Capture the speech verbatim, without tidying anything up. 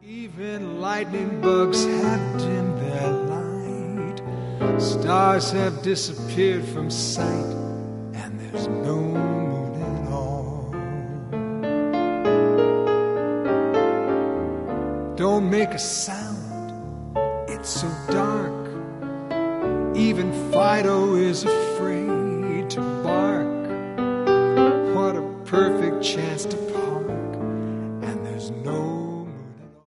Even lightning bugs have dimmed their light. Stars have disappeared from sight, and there's no moon at all. Don't make a sound, it's so dark. Even Fido is afraid to bark. What a perfect chance to